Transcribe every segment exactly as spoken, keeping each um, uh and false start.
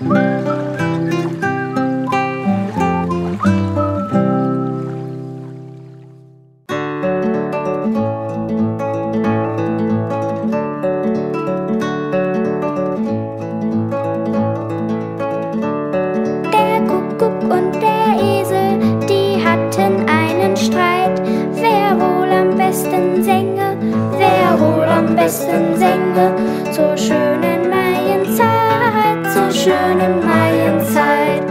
besten Sänge zur schönen Maienzeit, zur schönen Maienzeit.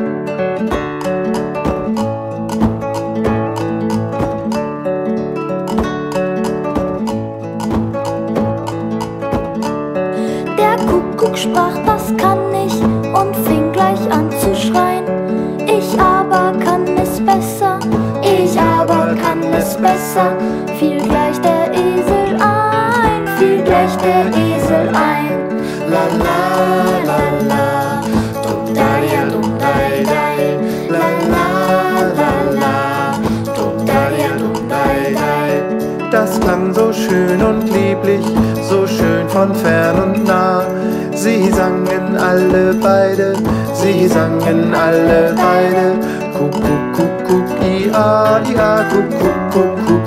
Der Kuckuck sprach, das kann ich, und fing gleich an zu schreien. Ich aber kann es besser, ich aber kann es besser, fiel gleich der Esel ein, fiel gleich der Esel ein. La la la la, dum dai ja dum dai dai, la la la la, dum dai ja dum dai dai. Das klang so schön und lieblich, so schön von fern und nah. Sie sangen alle beide, sie sangen alle beide. Kuckuck, kuckuck, ia, ia, kuckuck, kuckuck.